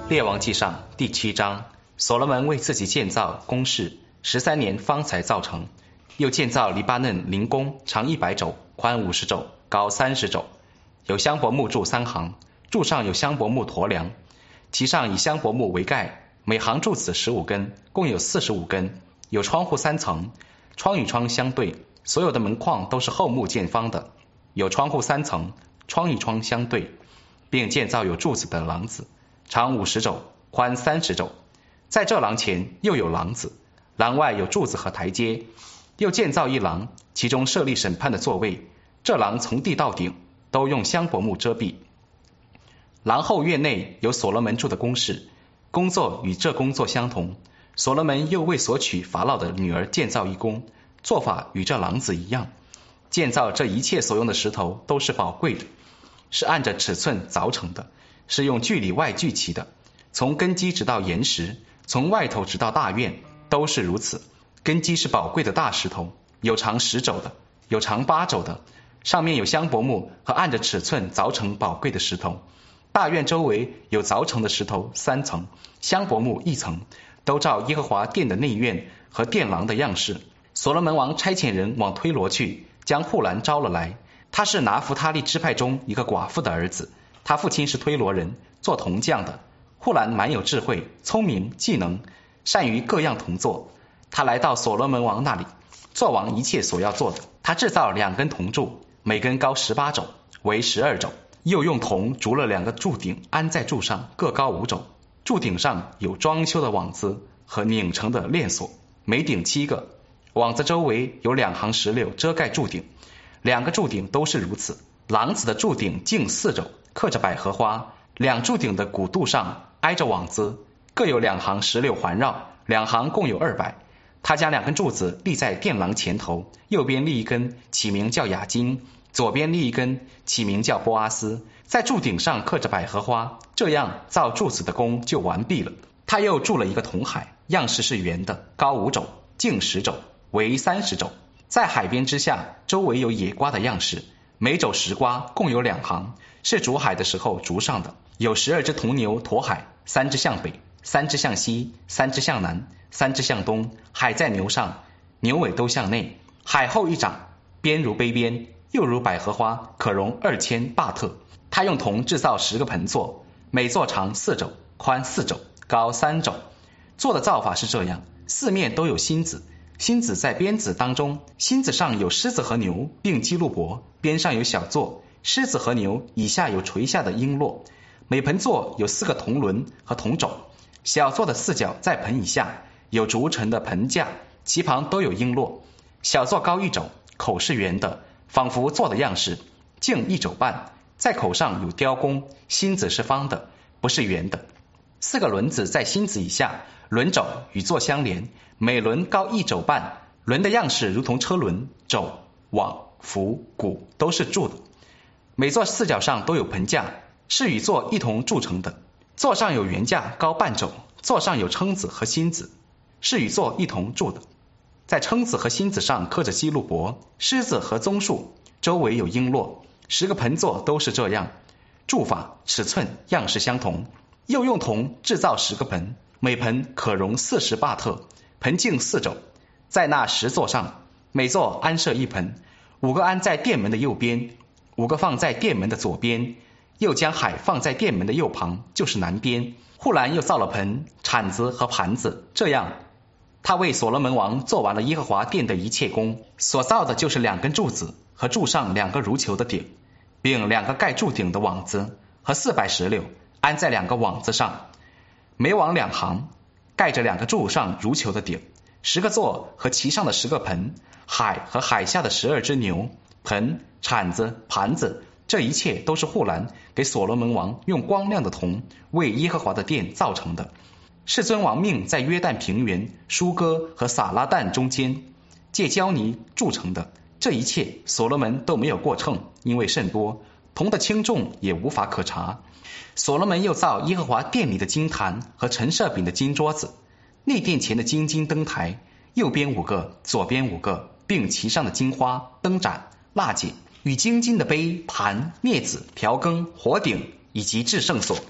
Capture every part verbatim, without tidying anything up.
列王纪上第七章，所罗门为自己建造宫室，十三年方才造成。又建造黎巴嫩灵宫，长一百肘，宽五十肘，高三十肘，有香柏木柱三行，柱上有香柏木驼梁，其上以香柏木为盖，每行柱子十五根，共有四十五根。有窗户三层，窗与窗相对，所有的门框都是厚木见方的。有窗户三层，窗与窗相对，并建造有柱子的廊子，长五十肘，宽三十肘。在这廊前又有廊子，廊外有柱子和台阶。又建造一廊，其中设立审判的座位。这廊从地到顶都用香柏木遮蔽。廊后院内有所罗门住的宫室，工作与这工作相同。所罗门又为所娶法老的女儿建造一宫，做法与这廊子一样。建造这一切所用的石头都是宝贵的，是按着尺寸凿成的，是用锯里外锯齐的。从根基直到岩石，从外头直到大院，都是如此。根基是宝贵的大石头，有长十肘的，有长八肘的，上面有香柏木和按着尺寸凿成宝贵的石头。大院周围有凿成的石头三层，香柏木一层，都照耶和华殿的内院和殿廊的样式。所罗门王差遣人往推罗去，将户兰招了来。他是拿弗他利支派中一个寡妇的儿子，他父亲是推罗人，做铜匠的。户兰满有智慧、聪明、技能，善于各样铜作。他来到所罗门王那里，做王一切所要做的。他制造两根铜柱，每根高十八肘，为十二肘。又用铜筑了两个柱顶，安在柱上，各高五肘。柱顶上有装修的网子和拧成的链锁，每顶七个。网子周围有两行石榴遮盖柱顶，两个柱顶都是如此。廊子的柱顶径四肘，刻着百合花。两柱顶的骨肚上挨着网子，各有两行石榴环绕，两行共有二百。他将两根柱子立在殿廊前头，右边立一根，起名叫雅金；左边立一根，起名叫波阿斯。在柱顶上刻着百合花，这样造柱子的工就完毕了。他又筑了一个铜海，样式是圆的，高五肘，径十肘，为三十肘。在海边之下，周围有野瓜的样式，每肘十瓜，共有两行，是筑海的时候筑上的。有十二只铜牛驮海，三只向北，三只向西，三只向南，三只向东。海在牛上，牛尾都向内。海后一掌，边如杯边，又如百合花，可容二千巴特。他用铜制造十个盆座，每座长四肘，宽四肘，高三肘。座的造法是这样：四面都有心子，心子在鞭子当中，心子上有狮子和牛，并基路伯，边上有小座，狮子和牛以下有垂下的璎珞。每盆座有四个铜轮和铜肘，小座的四角在盆以下，有竹成的盆架，其旁都有璎珞。小座高一肘，口是圆的，仿佛座的样式，径一肘半，在口上有雕工，心子是方的，不是圆的。四个轮子在心子以下，轮肘与座相连，每轮高一肘半，轮的样式如同车轮，肘、网、扶、鼓都是铸的。每座四角上都有盆架，是与座一同铸成的。座上有圆架，高半肘，座上有撑子和心子，是与座一同铸的。在撑子和心子上刻着基路伯、狮子和棕树，周围有璎珞。十个盆座都是这样，铸法、尺寸、样式相同。又用铜制造十个盆，每盆可容四十巴特，盆径四肘。在那十座上，每座安设一盆，五个安在殿门的右边，五个放在殿门的左边，又将海放在殿门的右旁，就是南边。户兰又造了盆、铲子和盘子，这样他为所罗门王做完了耶和华殿的一切工。所造的就是两根柱子和柱上两个如球的顶，并两个盖柱顶的网子和四百石榴安在两个网子上，每网两行，盖着两个柱上如球的顶。十个座和其上的十个盆，海和海下的十二只牛，盆、铲子、盘子，这一切都是户兰给所罗门王用光亮的铜为耶和华的殿造成的。世尊王命在约旦平原、舒哥和撒拉旦中间借胶泥铸成的，这一切所罗门都没有过秤，因为甚多，铜的轻重也无法可查。所罗门又造耶和华殿里的金坛和陈设饼的金桌子，内殿前的金金灯台，右边五个，左边五个，并其上的金花、灯盏、蜡剪与金金的杯、盘、镊子、瓢羹、火鼎以及至圣所。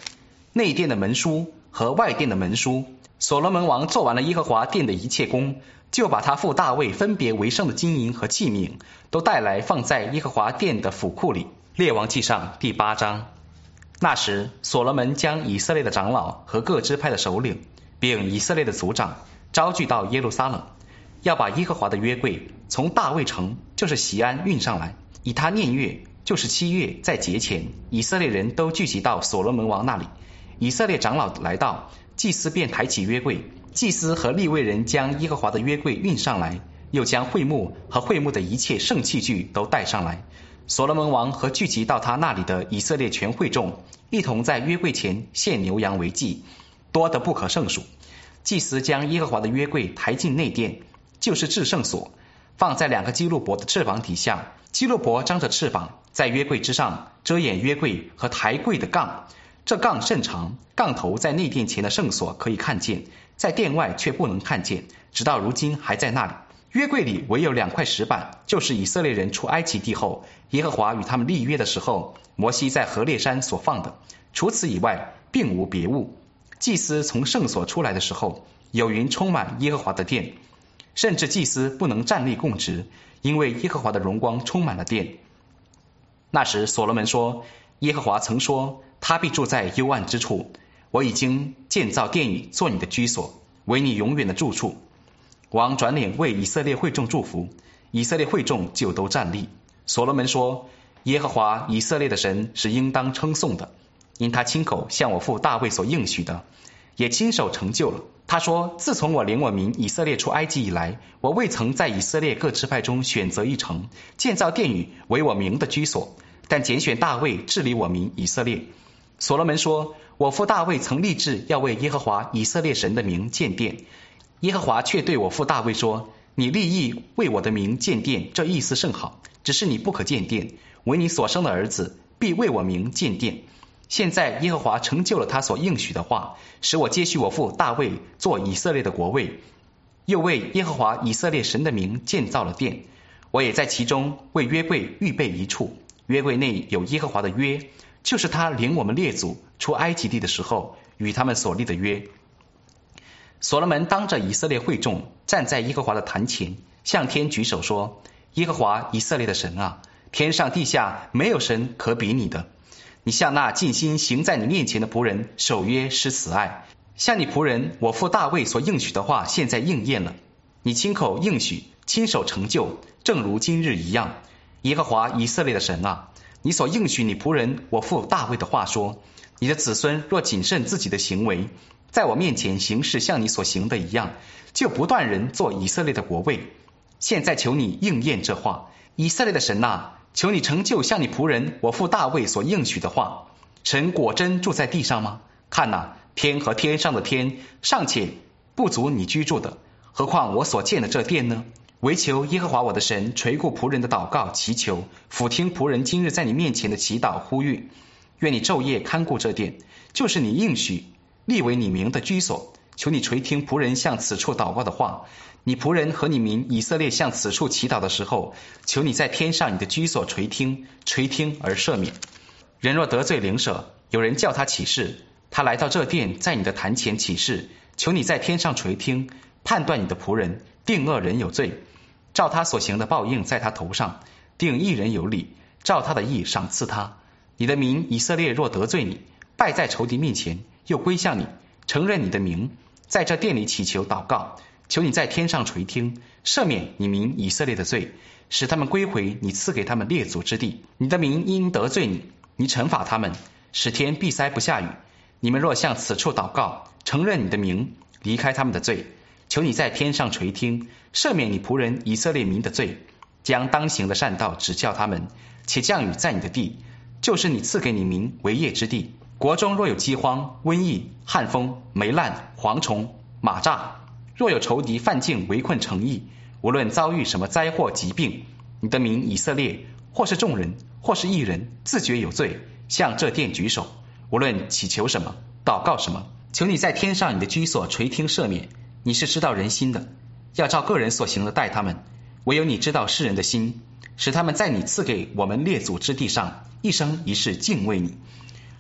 内殿的门书和外殿的门书。所罗门王做完了耶和华殿的一切工，就把他父大卫分别为圣的金银和器皿都带来，放在耶和华殿的府库里。列王记上第八章。那时所罗门将以色列的长老和各支派的首领，并以色列的族长招聚到耶路撒冷，要把耶和华的约柜从大卫城，就是锡安运上来，以他念月，就是七月，在节前，以色列人都聚集到所罗门王那里。以色列长老来到，祭司便抬起约柜，祭司和利未人将耶和华的约柜运上来，又将会幕和会幕的一切圣器具都带上来。所罗门王和聚集到他那里的以色列全会众，一同在约柜前献牛羊为祭，多得不可胜数。祭司将耶和华的约柜抬进内殿，就是至圣所，放在两个基路伯的翅膀底下，基路伯张着翅膀，在约柜之上遮掩约柜和抬柜的杠。这杠甚长，杠头在内殿前的圣所可以看见，在殿外却不能看见，直到如今还在那里。约柜里唯有两块石板，就是以色列人出埃及地后，耶和华与他们立约的时候，摩西在何烈山所放的，除此以外并无别物。祭司从圣所出来的时候，有云充满耶和华的殿，甚至祭司不能站立供职，因为耶和华的荣光充满了殿。那时所罗门说，耶和华曾说，他必住在幽暗之处，我已经建造殿宇做你的居所，为你永远的住处。王转脸为以色列会众祝福，以色列会众就都站立。所罗门说，耶和华以色列的神是应当称颂的，因他亲口向我父大卫所应许的，也亲手成就了。他说，自从我领我民以色列出埃及以来，我未曾在以色列各支派中选择一城，建造殿宇为我名的居所，但拣选大卫治理我民以色列。所罗门说，我父大卫曾立志要为耶和华以色列神的名建殿，耶和华却对我父大卫说，你立意为我的名建殿，这意思甚好，只是你不可建殿，唯你所生的儿子必为我名建殿。现在耶和华成就了他所应许的话，使我接续我父大卫做以色列的国位，又为耶和华以色列神的名建造了殿。我也在其中为约柜预备一处，约柜内有耶和华的约，就是他领我们列祖出埃及地的时候与他们所立的约。所罗门当着以色列会众站在耶和华的坛前，向天举手说，耶和华以色列的神啊，天上地下没有神可比你的。你向那尽心行在你面前的仆人守约施慈爱，向你仆人我父大卫所应许的话现在应验了。你亲口应许，亲手成就，正如今日一样。耶和华以色列的神啊，你所应许你仆人我父大卫的话说，你的子孙若谨慎自己的行为，在我面前行事像你所行的一样，就不断人做以色列的国位。现在求你应验这话，以色列的神啊，求你成就像你仆人我父大卫所应许的话。神果真住在地上吗？看哪，天和天上的天尚且不足你居住的，何况我所建的这殿呢？唯求耶和华我的神垂顾仆人的祷告祈求，俯听仆人今日在你面前的祈祷呼吁。愿你昼夜看顾这殿，就是你应许立为你名的居所。求你垂听仆人向此处祷告的话，你仆人和你民以色列向此处祈祷的时候，求你在天上你的居所垂听，垂听而赦免。人若得罪邻舍，有人叫他起誓，他来到这殿，在你的坛前起誓，求你在天上垂听，判断你的仆人，定恶人有罪，照他所行的报应在他头上，定义人有理，照他的义赏赐他。你的民以色列若得罪你，败在仇敌面前，又归向你，承认你的名，在这殿里祈求祷告，求你在天上垂听，赦免你民以色列的罪，使他们归回你赐给他们列祖之地。你的民因得罪你，你惩罚他们，使天闭塞不下雨。你们若向此处祷告，承认你的名，离开他们的罪，求你在天上垂听，赦免你仆人以色列民的罪，将当行的善道指教他们，且降雨在你的地，就是你赐给你民为业之地。国中若有饥荒、瘟疫、旱风、霉烂、蝗虫、蚂蚱，若有仇敌犯境围困城邑，无论遭遇什么灾祸疾病，你的民以色列或是众人或是一人自觉有罪，向这殿举手，无论祈求什么祷告什么，求你在天上你的居所垂听赦免。你是知道人心的，要照个人所行的待他们，唯有你知道世人的心，使他们在你赐给我们列祖之地上一生一世敬畏你。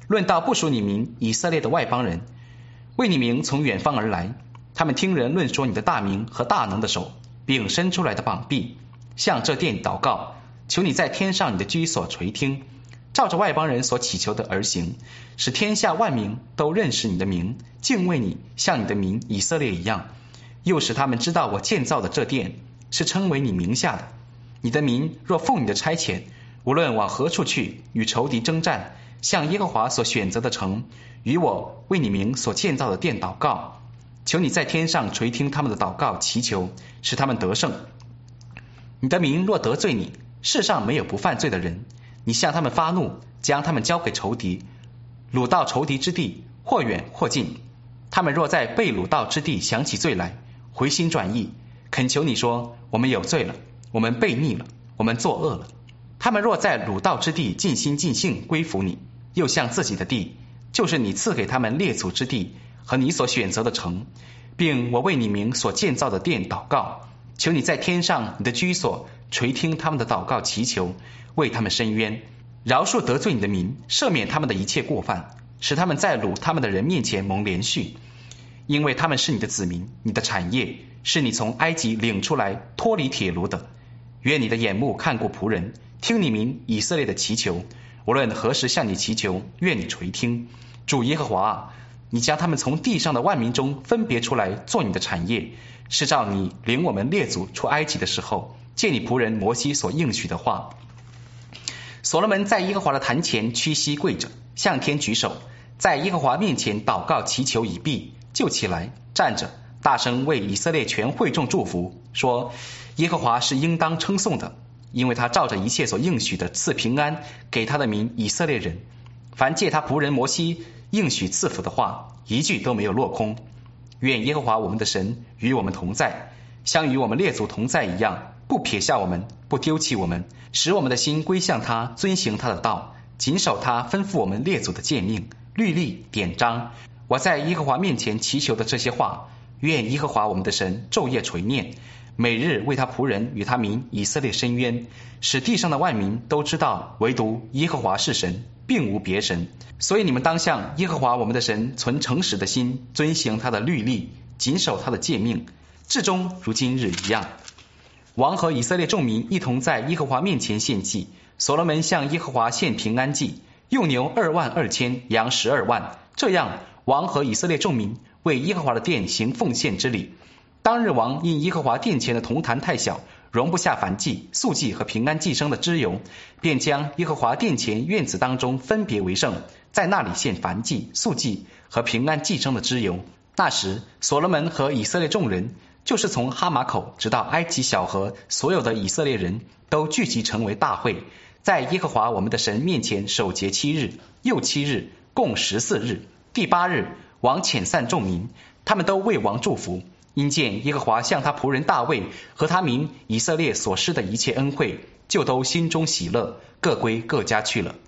论到不属你名以色列的外邦人，为你名从远方而来，他们听人论说你的大名和大能的手，并伸出来的膀臂，向这殿祷告，求你在天上你的居所垂听，照着外邦人所祈求的而行，使天下万民都认识你的名，敬畏你，像你的名以色列一样，又使他们知道我建造的这殿是称为你名下的。你的民若奉你的差遣，无论往何处去，与仇敌征战，向耶和华所选择的城，与我为你名所建造的殿祷告，求你在天上垂听他们的祷告祈求，使他们得胜。你的民若得罪你，世上没有不犯罪的人，你向他们发怒，将他们交给仇敌，掳到仇敌之地，或远或近。他们若在被掳到之地想起罪来，回心转意，恳求你说，我们有罪了，我们悖逆了，我们作恶了。他们若在掳到之地尽心尽性归服你，又向自己的地，就是你赐给他们列祖之地和你所选择的城，并我为你名所建造的殿祷告，求你在天上你的居所垂听他们的祷告祈求，为他们伸冤，饶恕得罪你的民，赦免他们的一切过犯，使他们在掳他们的人面前蒙连续，因为他们是你的子民，你的产业，是你从埃及领出来脱离铁炉的。愿你的眼目看顾仆人，听你民以色列的祈求，无论何时向你祈求，愿你垂听。主耶和华啊，你将他们从地上的万民中分别出来做你的产业，是照你领我们列祖出埃及的时候，借你仆人摩西所应许的话。所罗门在耶和华的坛前屈膝跪着，向天举手，在耶和华面前祷告祈求已毕，就起来站着，大声为以色列全会众祝福，说，耶和华是应当称颂的，因为他照着一切所应许的赐平安给他的民以色列人，凡借他仆人摩西应许赐福的话，一句都没有落空。愿耶和华我们的神与我们同在，像与我们列祖同在一样，不撇下我们，不丢弃我们，使我们的心归向他，遵行他的道，谨守他吩咐我们列祖的诫命、律例、典章。我在耶和华面前祈求的这些话，愿耶和华我们的神昼夜垂念，每日为他仆人与他民以色列伸冤，使地上的万民都知道唯独耶和华是神，并无别神。所以你们当向耶和华我们的神存诚实的心，遵行他的律例，谨守他的诫命，至终如今日一样。王和以色列众民一同在耶和华面前献祭，所罗门向耶和华献平安祭，用牛二万二千，羊十二万。这样王和以色列众民为耶和华的殿行奉献之礼。当日王因耶和华殿前的铜坛太小，容不下燔祭、素祭和平安祭牲的脂油，便将耶和华殿前院子当中分别为圣，在那里献燔祭、素祭和平安祭牲的脂油。那时所罗门和以色列众人，就是从哈马口直到埃及小河，所有的以色列人都聚集成为大会，在耶和华我们的神面前守节七日，又七日，共十四日。第八日，王遣散众民，他们都为王祝福，因见耶和华向他仆人大卫和他民以色列所施的一切恩惠，就都心中喜乐，各归各家去了。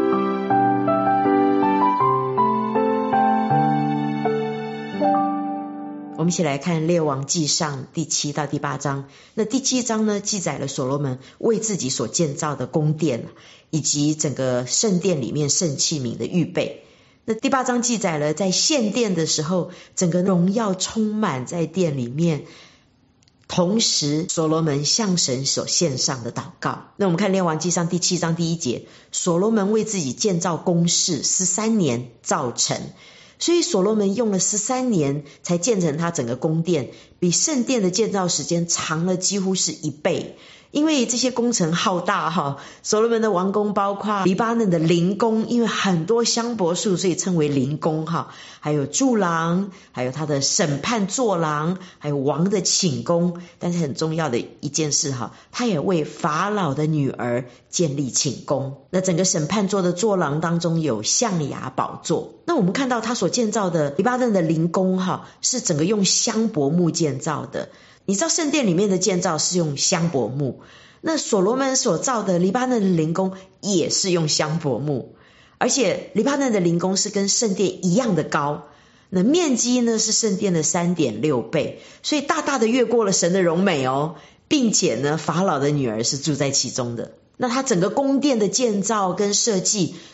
我们一起来看列王纪上第七到第八章。那第七章呢，记载了所罗门为自己所建造的宫殿，以及整个圣殿里面圣器皿的预备。那第八章记载了在献殿的时候，整个荣耀充满在殿里面，同时所罗门向神所献上的祷告。那我们看列王纪上第七章第一节，所罗门为自己建造宫室，十三年造成。所以所罗门用了十三年才建成他整个宫殿，比圣殿的建造时间长了几乎是一倍。因为这些工程浩大哈，所罗门的王宫包括黎巴嫩的灵宫，因为很多香柏树，所以称为灵宫哈。还有柱廊，还有他的审判座廊，还有王的寝宫。但是很重要的一件事哈，他也为法老的女儿建立寝宫。那整个审判座的座廊当中有象牙宝座。那我们看到他所建造的黎巴嫩的灵宫哈，是整个用香柏木建造的。你知道圣殿里面的建造是用香柏木，那所罗门所造的黎巴嫩的灵宫也是用香柏木，而且黎巴嫩的灵宫是跟圣殿一样的高，那面积呢是圣殿的 三点六倍，所以大大的越过了神的荣美哦，并且呢法老的女儿是住在其中的。那他整个宫殿的建造跟设计到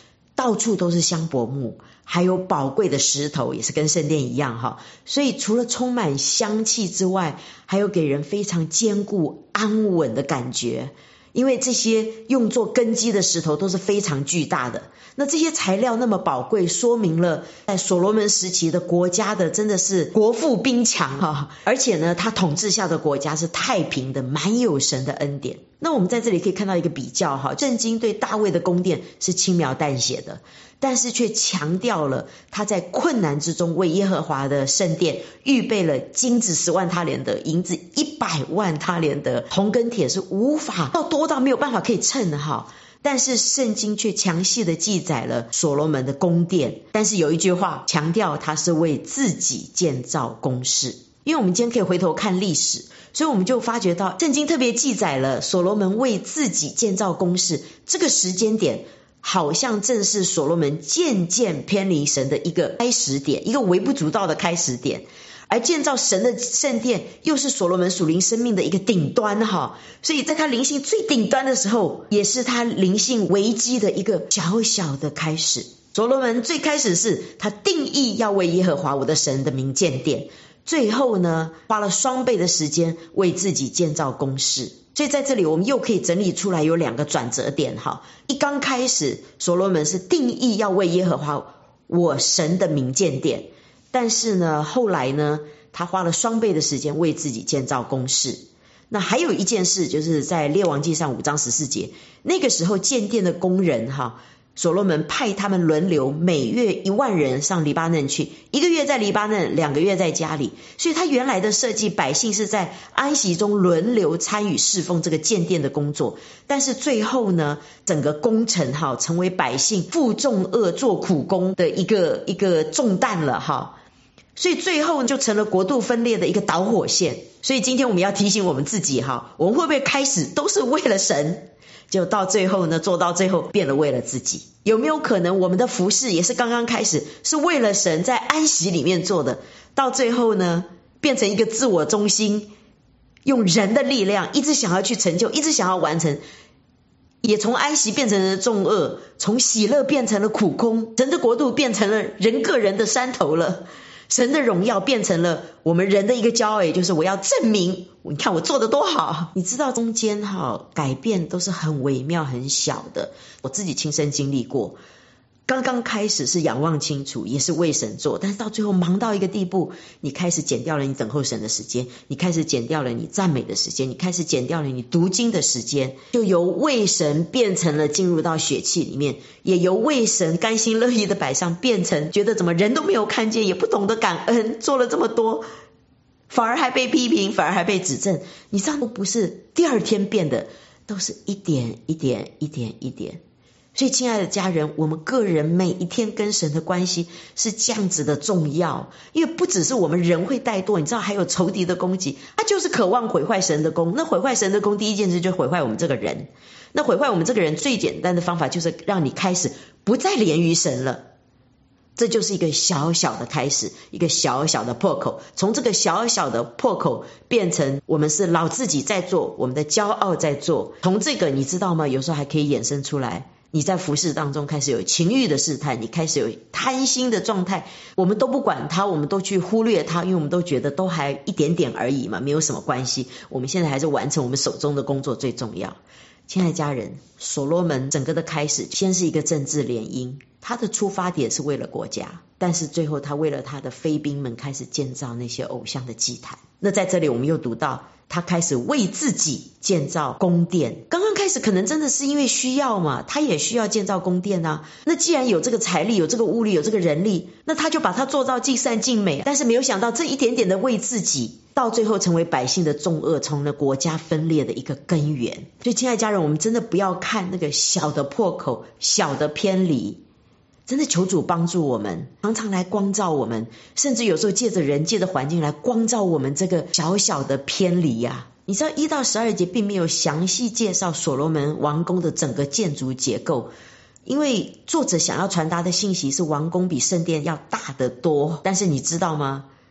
到处都是香柏木，还有宝贵的石头，也是跟圣殿一样哈。所以除了充满香气之外，还有给人非常坚固安稳的感觉。因为这些用作根基的石头都是非常巨大的，那这些材料那么宝贵，说明了在所罗门时期的国家的真的是国富兵强哈，而且呢，他统治下的国家是太平的，满有神的恩典。那我们在这里可以看到一个比较哈，圣经对大卫的宫殿是轻描淡写的，但是却强调了他在困难之中为耶和华的圣殿预备了金子十万他连得，银子一百万他连得，铜跟铁是无法到多到没有办法可以称的哈。但是圣经却详细的记载了所罗门的宫殿，但是有一句话强调他是为自己建造宫室。因为我们今天可以回头看历史，所以我们就发觉到圣经特别记载了所罗门为自己建造宫室，这个时间点好像正是所罗门渐渐偏离神的一个开始点，一个微不足道的开始点。而建造神的圣殿又是所罗门属灵生命的一个顶端哈，所以在他灵性最顶端的时候，也是他灵性危机的一个小小的开始。所罗门最开始是他定义要为耶和华我的神的名建殿，最后呢花了双倍的时间为自己建造宫室。所以在这里我们又可以整理出来有两个转折点哈。一刚开始所罗门是定义要为耶和华我神的名建殿，但是呢后来呢他花了双倍的时间为自己建造宫室。那还有一件事，就是在列王记上五章十四节，那个时候建殿的工人哈，所罗门派他们轮流，每月一万人上黎巴嫩去，一个月在黎巴嫩，两个月在家里。所以他原来的设计，百姓是在安息中轮流参与侍奉这个建殿的工作，但是最后呢整个工程哈成为百姓负重恶做苦工的一个一个重担了哈。所以最后就成了国度分裂的一个导火线。所以今天我们要提醒我们自己哈，我们会不会开始都是为了神，就到最后呢做到最后变了为了自己？有没有可能我们的服事也是刚刚开始是为了神，在安息里面做的，到最后呢变成一个自我中心，用人的力量一直想要去成就，一直想要完成，也从安息变成了重恶，从喜乐变成了苦空，神的国度变成了人个人的山头了，神的荣耀变成了我们人的一个骄傲，也就是我要证明你看我做得多好。你知道中间哈改变都是很微妙很小的，我自己亲身经历过。刚刚开始是仰望清楚，也是为神做，但是到最后忙到一个地步，你开始减掉了你等候神的时间，你开始减掉了你赞美的时间，你开始减掉了你读经的时间，就由为神变成了进入到血气里面，也由为神甘心乐意的摆上变成觉得怎么人都没有看见，也不懂得感恩，做了这么多反而还被批评，反而还被指正。你知道都不是第二天变的，都是一点一点一点一点。所以亲爱的家人，我们个人每一天跟神的关系是这样子的重要，因为不只是我们人会怠惰，你知道还有仇敌的攻击，他就是渴望毁坏神的功。那毁坏神的功第一件事就是毁坏我们这个人，那毁坏我们这个人最简单的方法就是让你开始不再连于神了。这就是一个小小的开始，一个小小的破口，从这个小小的破口变成我们是老自己在做，我们的骄傲在做。从这个你知道吗，有时候还可以衍生出来，你在服事当中开始有情欲的试探，你开始有贪心的状态，我们都不管它，我们都去忽略它，因为我们都觉得都还一点点而已嘛，没有什么关系，我们现在还是完成我们手中的工作最重要。亲爱的家人，所罗门整个的开始先是一个政治联姻，他的出发点是为了国家，但是最后他为了他的妃嫔们开始建造那些偶像的祭坛。那在这里我们又读到他开始为自己建造宫殿。刚刚开始可能真的是因为需要嘛，他也需要建造宫殿啊。那既然有这个财力，有这个物力，有这个人力，那他就把它做到尽善尽美。但是没有想到这一点点的为自己，到最后成为百姓的重恶，成了国家分裂的一个根源。所以亲爱的家人，我们真的不要看那个小的破口，小的偏离，真的求主帮助我们，常常来光照我们，甚至有时候借着人界的环境来光照我们这个小小的偏离啊。你知道一到十二节并没有详细介绍所罗门王宫的整个建筑结构，因为作者想要传达的信息是王宫比圣殿要大得多。但是你知道吗？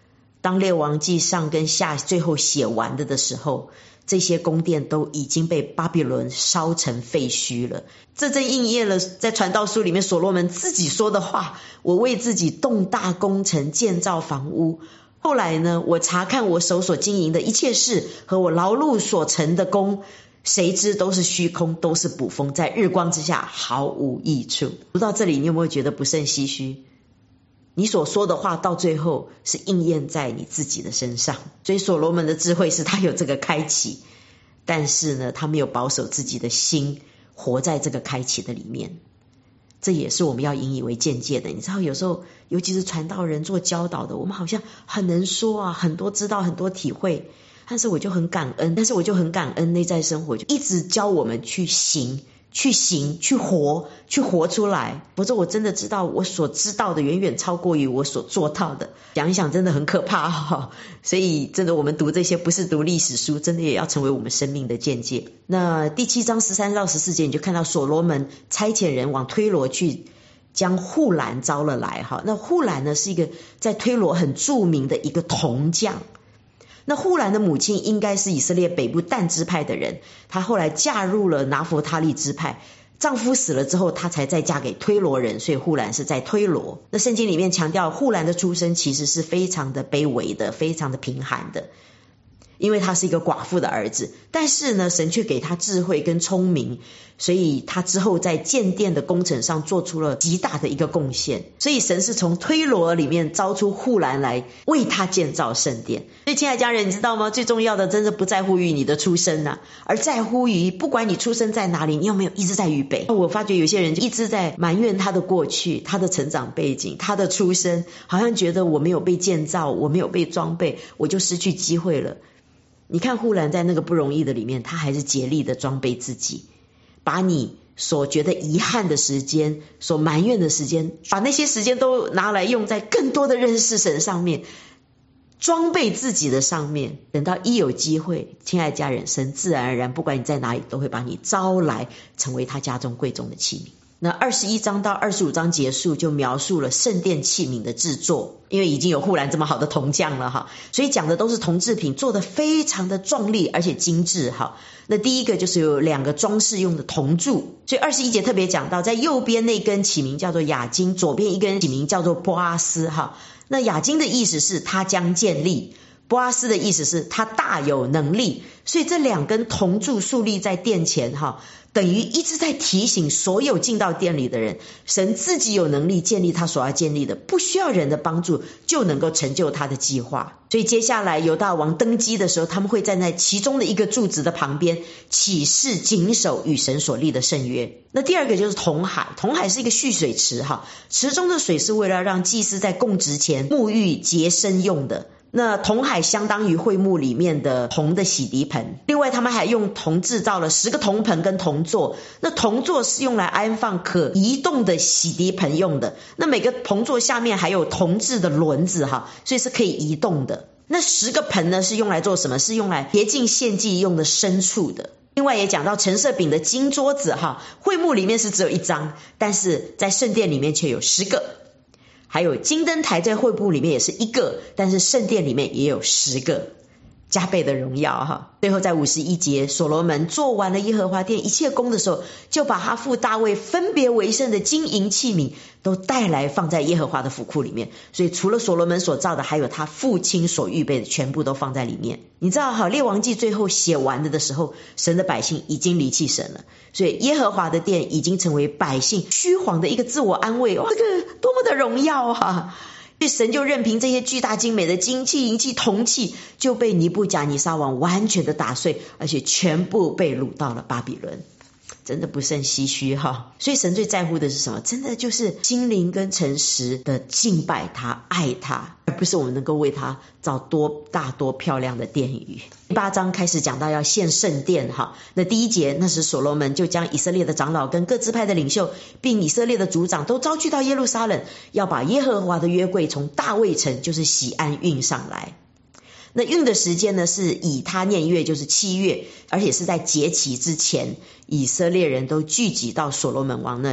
当列王记上跟下最后写完的的时候，这些宫殿都已经被巴比伦烧成废墟了。这正应验了在传道书里面所罗门自己说的话，我为自己动大工程，建造房屋。后来呢，我查看我手所经营的一切事和我劳碌所成的功，谁知都是虚空，都是捕风，在日光之下毫无益处。读到这里，你有没有觉得不胜唏嘘？你所说的话到最后是应验在你自己的身上。所以所罗门的智慧是他有这个开启，但是呢，他没有保守自己的心，活在这个开启的里面。这也是我们要引以为鉴戒的。你知道有时候尤其是传道人做教导的，我们好像很能说啊，很多知道，很多体会，但是我就很感恩但是我就很感恩内在生活就一直教我们去行去行去活去活出来，否则我真的知道我所知道的远远超过于我所做到的。想一想真的很可怕哈、哦，所以真的我们读这些不是读历史书，真的也要成为我们生命的见解。那第七章十三到十四节你就看到所罗门差遣人往推罗去将户兰招了来哈。那户兰呢是一个在推罗很著名的一个铜匠。那户兰的母亲应该是以色列北部但支派的人，她后来嫁入了拿弗他利支派，丈夫死了之后她才再嫁给推罗人，所以户兰是在推罗。那圣经里面强调户兰的出身其实是非常的卑微的，非常的贫寒的，因为他是一个寡妇的儿子，但是呢神却给他智慧跟聪明，所以他之后在建殿的工程上做出了极大的一个贡献。所以神是从推罗里面招出户兰来为他建造圣殿。所以亲爱的家人，你知道吗？最重要的真的不在乎于你的出身啊，而在乎于不管你出生在哪里，你有没有一直在预备。我发觉有些人就一直在埋怨他的过去，他的成长背景，他的出身，好像觉得我没有被建造，我没有被装备，我就失去机会了。你看户兰在那个不容易的里面，他还是竭力的装备自己，把你所觉得遗憾的时间，所埋怨的时间，把那些时间都拿来用在更多的认识神上面，装备自己的上面。等到一有机会，亲爱的家人，神自然而然不管你在哪里都会把你招来，成为他家中贵重的器皿。那二十一章到二十五章结束就描述了圣殿器皿的制作，因为已经有户兰这么好的铜匠了哈，所以讲的都是铜制品，做得非常的壮丽而且精致哈。那第一个就是有两个装饰用的铜柱，所以二十一节特别讲到，在右边那根起名叫做雅金，左边一根起名叫做波阿斯哈。那雅金的意思是他将建立，波阿斯的意思是他大有能力，所以这两根铜柱竖立在殿前哈，等于一直在提醒所有进到殿里的人，神自己有能力建立他所要建立的，不需要人的帮助就能够成就他的计划。所以接下来犹大王登基的时候，他们会站在其中的一个柱子的旁边，起誓谨守与神所立的圣约。那第二个就是铜海，铜海是一个蓄水池哈，池中的水是为了让祭司在供职前沐浴洁身用的。那铜海相当于会幕里面的铜的洗涤盆，另外他们还用铜制造了十个铜盆跟铜座，那铜座是用来安放可移动的洗涤盆用的，那每个铜座下面还有铜制的轮子哈，所以是可以移动的。那十个盆呢是用来做什么？是用来洁净献祭用的牲畜的。另外也讲到陈设饼的金桌子哈，会幕里面是只有一张，但是在圣殿里面却有十个。还有金灯台在会幕里面也是一个，但是圣殿里面也有十个，加倍的荣耀哈。最后在五十一节，所罗门做完了耶和华殿一切工的时候，就把他父大卫分别为圣的金银器皿都带来放在耶和华的府库里面。所以除了所罗门所造的，还有他父亲所预备的，全部都放在里面。你知道哈，列王记最后写完了的时候，神的百姓已经离弃神了，所以耶和华的殿已经成为百姓虚晃的一个自我安慰。哇，这个多么的荣耀啊！所以神就任凭这些巨大精美的金器银器铜器就被尼布甲尼撒王完全的打碎，而且全部被掳到了巴比伦。真的不胜唏嘘哈。所以神最在乎的是什么？真的就是心灵跟诚实的敬拜他，爱他，而不是我们能够为他造多大多漂亮的殿宇。第八章开始讲到要献圣殿哈。那第一节，那时所罗门就将以色列的长老跟各支派的领袖并以色列的族长都招聚到耶路撒冷，要把耶和华的约柜从大卫城就是喜安运上来。那运的时间呢是以他念月，就是七月，而且是在节期之前，以色列人都聚集到所罗门王那里。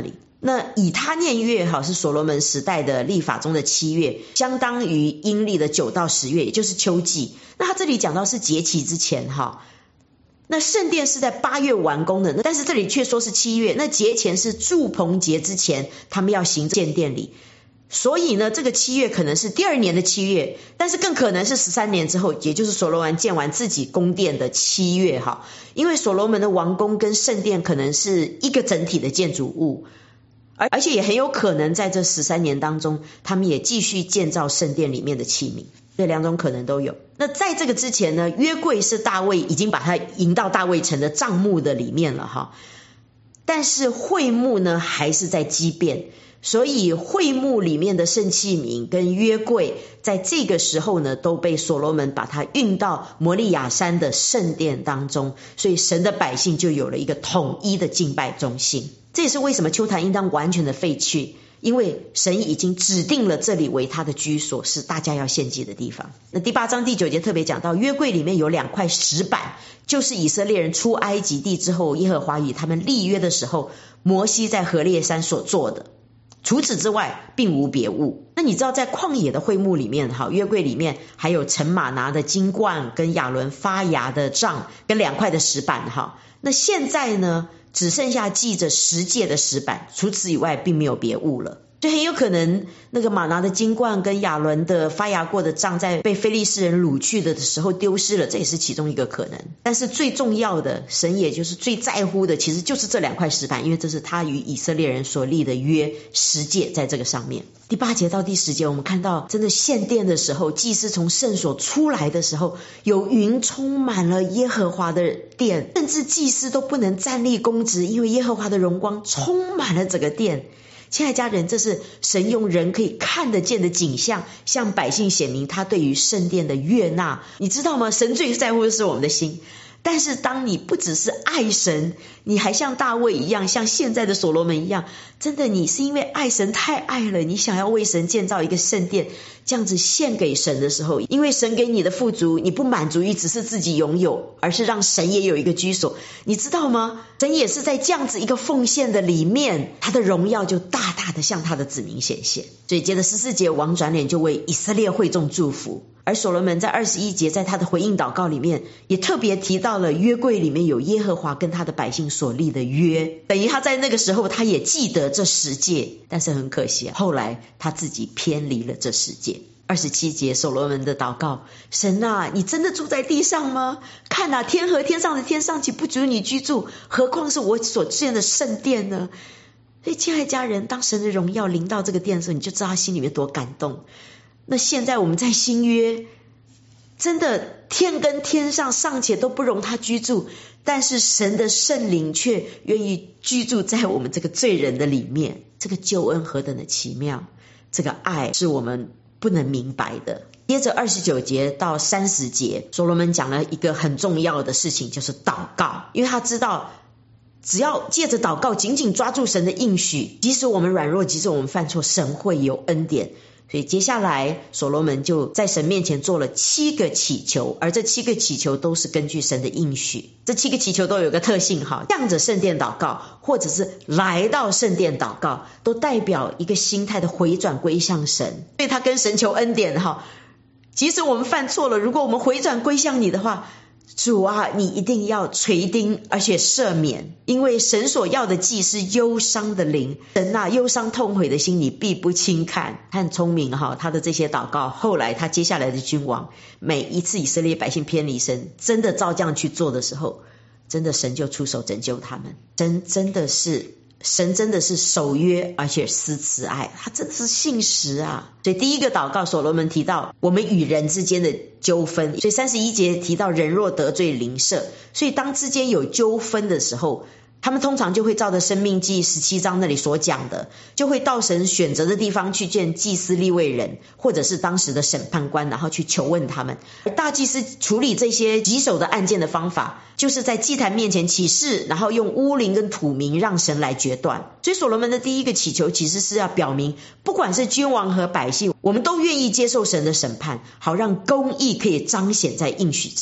那以他念月哈是所罗门时代的历法中的七月，相当于阴历的九到十月，也就是秋季。那他这里讲到是节期之前哈，那圣殿是在八月完工的，但是这里却说是七月，那节前是住棚节之前，他们要行建殿礼。所以呢，这个七月可能是第二年的七月，但是更可能是十三年之后，也就是所罗门建完自己宫殿的七月哈。因为所罗门的王宫跟圣殿可能是一个整体的建筑物，而而且也很有可能在这十三年当中，他们也继续建造圣殿里面的器皿，这两种可能都有。那在这个之前呢，约柜是大卫已经把它迎到大卫城的帐幕的里面了哈，但是会幕呢还是在基遍。所以会幕里面的圣器皿跟约柜在这个时候呢都被所罗门把它运到摩利亚山的圣殿当中，所以神的百姓就有了一个统一的敬拜中心。这也是为什么邱坛应当完全的废去，因为神已经指定了这里为他的居所，是大家要献祭的地方。那第八章第九节特别讲到约柜里面有两块石板，就是以色列人出埃及地之后耶和华与他们立约的时候摩西在何烈山所做的，除此之外并无别物。那你知道在旷野的会幕里面哈，约柜里面还有陈玛拿的金冠跟亚伦发芽的杖跟两块的石板哈。那现在呢只剩下记着十诫的石板，除此以外并没有别物了。所以很有可能那个玛拿的金冠跟亚伦的发芽过的杖在被非利士人掳去的时候丢失了，这也是其中一个可能。但是最重要的，神也就是最在乎的，其实就是这两块石板，因为这是他与以色列人所立的约，十诫在这个上面。第八节到第十节我们看到真的献殿的时候，祭司从圣所出来的时候，有云充满了耶和华的殿，甚至祭司都不能站立公职，因为耶和华的荣光充满了整个殿。亲爱家人，这是神用人可以看得见的景象向百姓显明他对于圣殿的悦纳。你知道吗？神最在乎的是我们的心，但是当你不只是爱神，你还像大卫一样，像现在的所罗门一样，真的你是因为爱神太爱了，你想要为神建造一个圣殿，这样子献给神的时候，因为神给你的富足，你不满足于只是自己拥有，而是让神也有一个居所。你知道吗？神也是在这样子一个奉献的里面，他的荣耀就大大的向他的子民显现。所以接着十四节，王转脸就为以色列会众祝福。而所罗门在二十一节在他的回应祷告里面也特别提到了约柜里面有耶和华跟他的百姓所立的约，等于他在那个时候他也记得这十诫，但是很可惜啊，后来他自己偏离了这十诫。二十七节所罗门的祷告，神啊，你真的住在地上吗？看啊，天和天上的天上岂不足你居住，何况是我所建的圣殿呢？所以亲爱家人，当神的荣耀临到这个殿的时候，你就知道他心里面多感动。那现在我们在新约，真的天跟天上尚且都不容他居住，但是神的圣灵却愿意居住在我们这个罪人的里面。这个救恩何等的奇妙，这个爱是我们不能明白的。接着二十九节到三十节，所罗门讲了一个很重要的事情，就是祷告。因为他知道只要借着祷告紧紧抓住神的应许，即使我们软弱，即使我们犯错，神会有恩典。所以接下来所罗门就在神面前做了七个祈求，而这七个祈求都是根据神的应许。这七个祈求都有一个特性哈，向着圣殿祷告或者是来到圣殿祷告，都代表一个心态的回转归向神。所以他跟神求恩典哈，即使我们犯错了，如果我们回转归向你的话，主啊，你一定要垂听而且赦免，因为神所要的祭是忧伤的灵，神啊，忧伤痛悔的心你必不轻看。他很聪明哈，他的这些祷告，后来他接下来的君王，每一次以色列百姓偏离神，真的照这样去做的时候，真的神就出手拯救他们。神真的是神真的是守约而且施慈爱，他真的是信实啊。所以第一个祷告所罗门提到我们与人之间的纠纷，所以三十一节提到人若得罪邻舍，所以当之间有纠纷的时候，他们通常就会照着生命记十七章那里所讲的，就会到神选择的地方去见祭司利未人或者是当时的审判官，然后去求问他们。而大祭司处理这些棘手的案件的方法，就是在祭坛面前起誓，然后用乌灵跟土名让神来决断。所以所罗门的第一个祈求其实是要表明，不管是君王和百姓，我们都愿意接受神的审判，好让公义可以彰显在应许之地。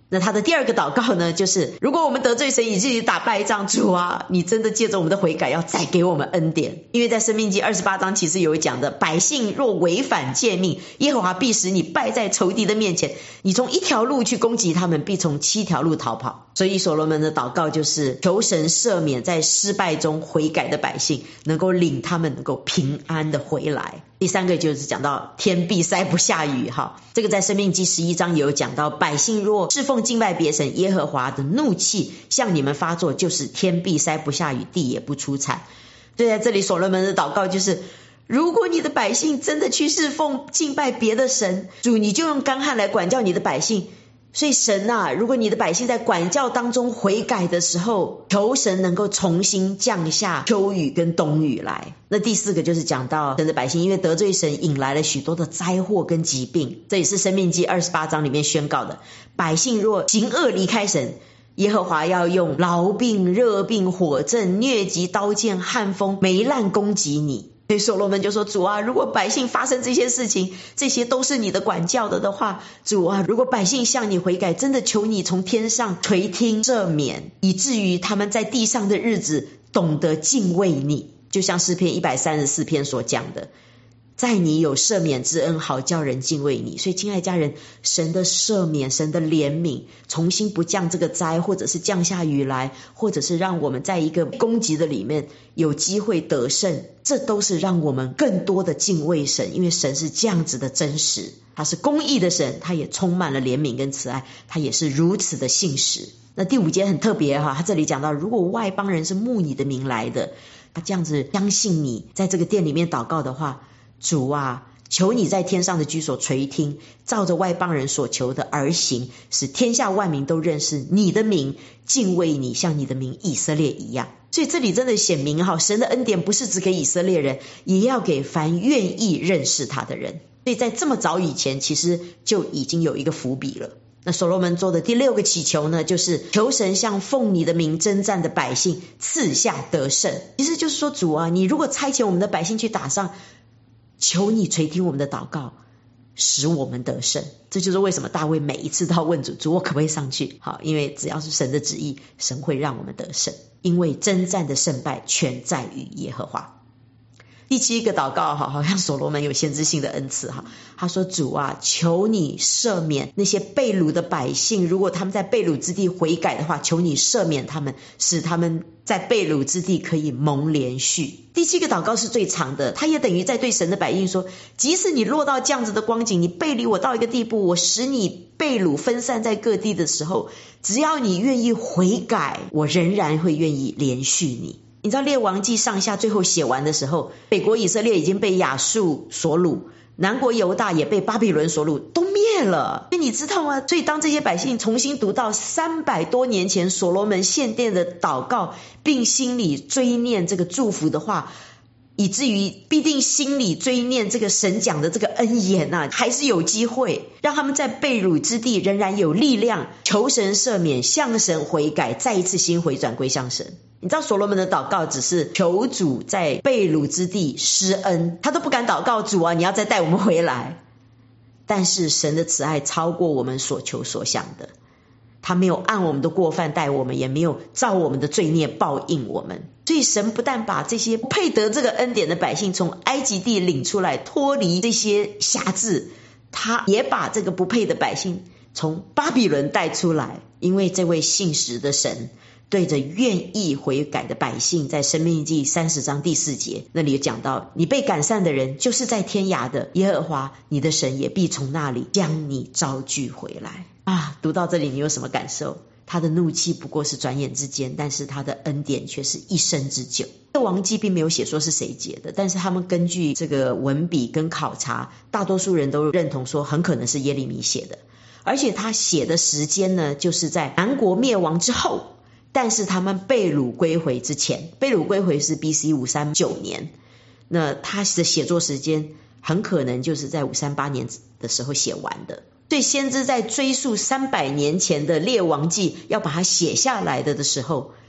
那他的第二个祷告呢，就是如果我们得罪神以至于打败仗，主啊，你真的借着我们的悔改要再给我们恩典。因为在申命记二十八章其实有讲的，百姓若违反诫命，耶和华必使你败在仇敌的面前，你从一条路去攻击他们，必从七条路逃跑。所以所罗门的祷告就是求神赦免在失败中悔改的百姓，能够领他们能够平安的回来。第三个就是讲到天必塞不下雨哈，这个在申命记十一章也有讲到，百姓若侍奉敬拜别神，耶和华的怒气向你们发作，就是天必塞不下雨，地也不出产。所以在这里所罗门的祷告就是，如果你的百姓真的去侍奉敬拜别的神，主你就用干旱来管教你的百姓。所以神啊，如果你的百姓在管教当中悔改的时候，求神能够重新降下秋雨跟冬雨来。那第四个就是讲到神的百姓因为得罪神，引来了许多的灾祸跟疾病，这也是申命记二十八章里面宣告的，百姓若行恶离开神，耶和华要用痨病、热病、火症、疟疾、刀剑、旱风、霉烂攻击你。所以所罗门就说，主啊，如果百姓发生这些事情，这些都是你的管教的的话，主啊，如果百姓向你悔改，真的求你从天上垂听赦免，以至于他们在地上的日子懂得敬畏你。就像诗篇一百三十四篇所讲的，在你有赦免之恩，好叫人敬畏你。所以亲爱的家人，神的赦免，神的怜悯，重新不降这个灾，或者是降下雨来，或者是让我们在一个攻击的里面有机会得胜，这都是让我们更多的敬畏神。因为神是这样子的真实，他是公义的神，他也充满了怜悯跟慈爱，他也是如此的信实。那第五节很特别哈，他这里讲到，如果外邦人是慕你的名来的，他这样子相信你，在这个殿里面祷告的话，主啊，求你在天上的居所垂听，照着外邦人所求的而行，使天下万民都认识你的名，敬畏你，像你的名以色列一样。所以这里真的显明哈，神的恩典不是只给以色列人，也要给凡愿意认识他的人。所以在这么早以前，其实就已经有一个伏笔了。那所罗门做的第六个祈求呢，就是求神向奉你的名征战的百姓赐下得胜。其实就是说，主啊，你如果差遣我们的百姓去打仗，求你垂听我们的祷告，使我们得胜。这就是为什么大卫每一次都要问主，主我可不可以上去？好，因为只要是神的旨意，神会让我们得胜，因为征战的胜败全在于耶和华。第七个祷告好像所罗门有先知性的恩赐哈，他说，主啊，求你赦免那些被掳的百姓，如果他们在被掳之地悔改的话，求你赦免他们，使他们在被掳之地可以蒙连续。第七个祷告是最长的，他也等于在对神的百姓说，即使你落到这样子的光景，你背离我到一个地步，我使你被掳分散在各地的时候，只要你愿意悔改，我仍然会愿意连续你。你知道列王记上下最后写完的时候，北国以色列已经被亚述所掳，南国犹大也被巴比伦所掳，都灭了。所以你知道吗？所以当这些百姓重新读到三百多年前所罗门献殿的祷告，并心里追念这个祝福的话，以至于必定心里追念这个神讲的这个恩言啊，还是有机会让他们在被掳之地仍然有力量，求神赦免，向神悔改，再一次心回转归向神。你知道所罗门的祷告只是求主在被掳之地施恩，他都不敢祷告，主啊，你要再带我们回来。但是神的慈爱超过我们所求所想的，他没有按我们的过犯待我们，也没有照我们的罪孽报应我们。所以神不但把这些配得这个恩典的百姓从埃及地领出来，脱离这些辖制，他也把这个不配的百姓从巴比伦带出来。因为这位信实的神对着愿意悔改的百姓，在申命记三十章第四节那里有讲到，你被赶散的人就是在天涯的，耶和华你的神也必从那里将你招聚回来啊！读到这里你有什么感受？他的怒气不过是转眼之间，但是他的恩典却是一生之久。列王记并没有写说是谁写的，但是他们根据这个文笔跟考察，大多数人都认同说很可能是耶利米写的，而且他写的时间呢，就是在南国灭亡之后，但是他们被掳归回之前。被掳归回是 B C 五三九年，那他的写作时间很可能就是在五三八年的时候写完的。所以先知在追溯三百年前的列王记要把它写下来的的时候，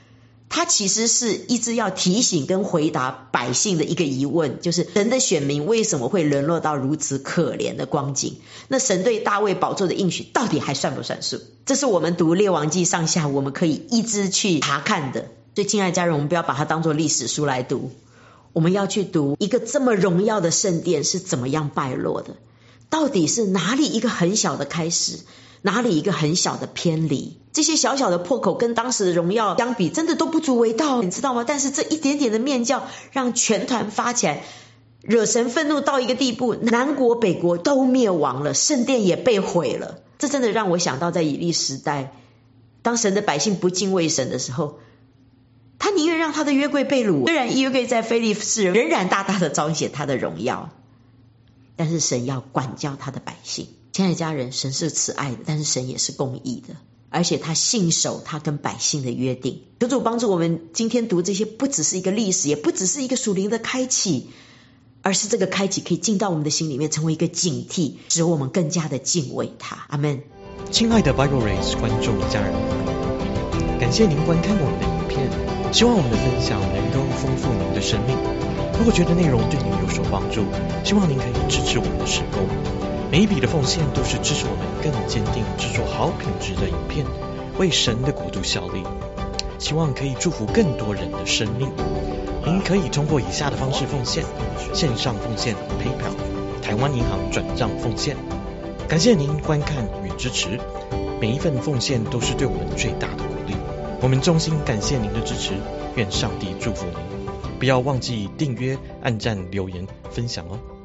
它其实是一直要提醒跟回答百姓的一个疑问，就是神的选民为什么会沦落到如此可怜的光景？那神对大卫宝座的应许到底还算不算数？这是我们读列王记上下我们可以一直去查看的。所以亲爱的家人，我们不要把它当作历史书来读，我们要去读一个这么荣耀的圣殿是怎么样败落的，到底是哪里一个很小的开始，哪里一个很小的偏离，这些小小的破口跟当时的荣耀相比真的都不足为道，你知道吗？但是这一点点的面教让全团发起来，惹神愤怒到一个地步，南国北国都灭亡了，圣殿也被毁了。这真的让我想到在以利时代，当神的百姓不敬畏神的时候，他宁愿让他的约柜被掳，虽然约柜在非利士人仍然大大的彰显他的荣耀，但是神要管教他的百姓。亲爱的家人，神是慈爱的，但是神也是公义的，而且他信守他跟百姓的约定。求主帮助我们今天读这些，不只是一个历史，也不只是一个属灵的开启，而是这个开启可以进到我们的心里面，成为一个警惕，使我们更加的敬畏他。阿们。 亲爱的 Bible Race 观众家人，感谢您观看我们的影片，希望我们的分享能够丰富您的生命。如果觉得内容对您有所帮助，希望您可以支持我们的事工。每一笔的奉献都是支持我们更坚定制作好品质的影片，为神的国度效力，希望可以祝福更多人的生命。您可以通过以下的方式奉献：线上奉献 PayPal、台湾银行转账奉献。感谢您观看与支持，每一份奉献都是对我们最大的鼓励。我们衷心感谢您的支持，愿上帝祝福您。不要忘记订阅、按赞、留言、分享哦。